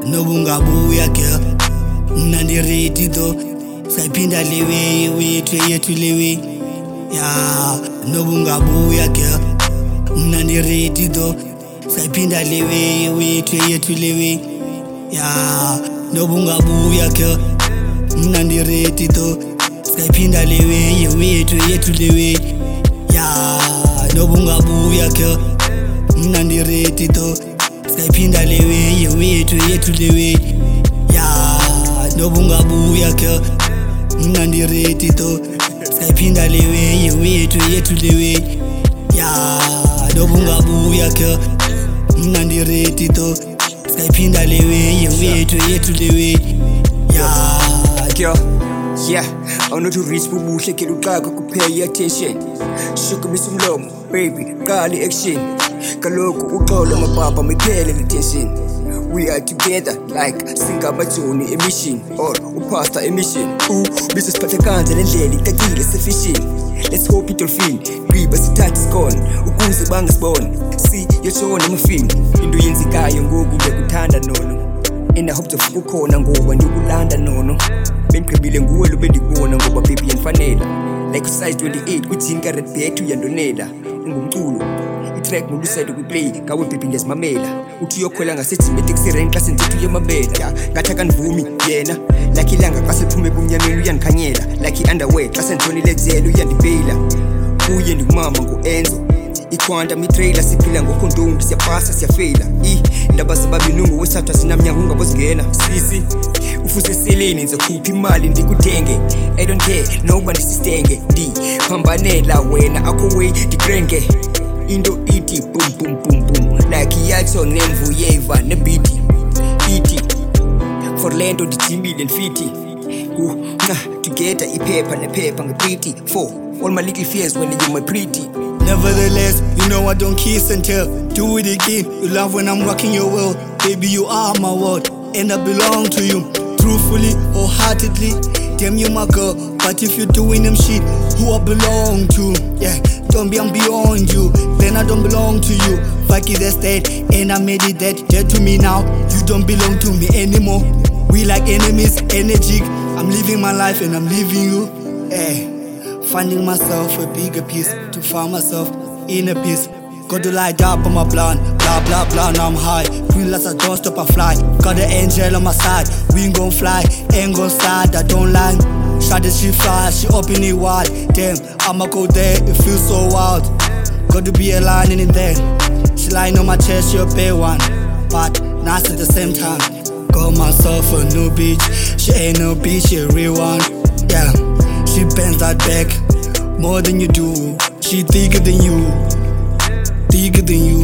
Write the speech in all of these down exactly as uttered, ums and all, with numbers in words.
nobungabuya girl mnandireti though sayiphinda lewe wethu yethu lewe ya nobungabuya girl mnandireti though sayiphinda lewe wethu yethu lewe ya nobungabuya girl mnandireti though sayiphinda lewe wethu yethu lewe ya nobungabuya girl mnandireti though sayiphinda lewe wethu yethu lewe ya nobungabuya girl mnandireti though sayiphinda lewe wethu yethu lewe ya nobungabuya girl mnandireti though sayiphinda lewe wethu yethu lewe ya girl. Yeah, I know to reach bubuhle ke uqaka kupay attention. Shukumisa umlomo baby qali action. Kaloku uxolo mapapa miphele le tension. We are together like singamatoni emission or upasta emission. U business phatha kanje lendlela icacile sufficient. Let's hope it will feel gqiba sithatha isikona ukuze bangasibona. See yashona mufini into yenzikayo ngoku ngekuthanda nono. And I hope to ukhona ngoba ndikulanda nono. Bengiqibile nguwe lo bendibona ngoba baby yanfanela. Like size twenty-eight kuthini ka red bag uyandonela. Ungumculo itrack ngolusayide kuplay ngawe baby ngiyazimamela. Uthi uyokhwela ngasethi taxi rank xa sendithi uyemamela. Ngathi akanivumi yena like ilanga xa sephume kumnyameni uyandikhanyela. Like i-underwear xa sendithonile zelo uyandibeyila. Kuye ndikumama ngo-Enzo iquanta mitrailer siphila ngokhontombi siyapasa siyafeyila. I ndaba sababinungu wesathu asinamnyango ungabozingena. Sisi ufuse seleni ngizokhupha imali ndikuthenge. I don't care noba ndisistenge ndiphambanela wena akho way ndikrenge. Into ithi boom boom boom boom like yatsho nemvuyeva nebiti ithi for lento ndithimile ndifiti ku na together iphepha nephepha ngephiti for all my little fears when you my pretty. Nevertheless, you know I don't kiss and tell. Do it again. You love when I'm rocking your world. Baby, you are my world, and I belong to you. Truthfully, wholeheartedly. Damn, you my girl. But if you're doing them shit, who I belong to? Yeah, don't be I'm beyond you. Then I don't belong to you. Fuck it, that's that. And I made it that. Dead to me now. You don't belong to me anymore. We like enemies, energy. I'm living my life and I'm leaving you. Yeah. Finding myself a bigger piece to find myself in a piece. Got to light up on my plan, blah blah blah. Now I'm high, green lights I don't stop I fly. Got the angel on my side, we ain't gon' fly, ain't gon' slide. I don't lie. Shot that she fly, she open it wide. Damn, I'ma go there, it feels so wild. Got to be a line in there. She lying on my chest, she a bad one, but nice at the same time. Got myself a new bitch, she ain't no bitch, she a real one. Yeah. She bends that back more than you do. She thicker than you, thicker than you.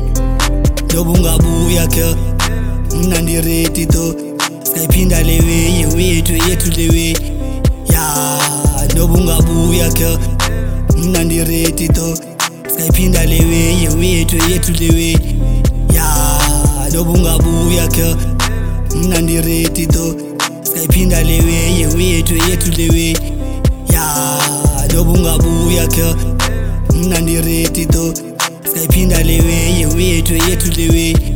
Nobungabuya girl mnandireti though sayiphinda lewe wethu yethu lewe ya nobungabuya girl mnandireti though sayiphinda lewe wethu yethu lewe ya nobungabuya girl mnandireti though sayiphinda lewe wethu yethu lewe ya nobungabuya girl mnandireti though sayiphinda lewe wethu yethu lewe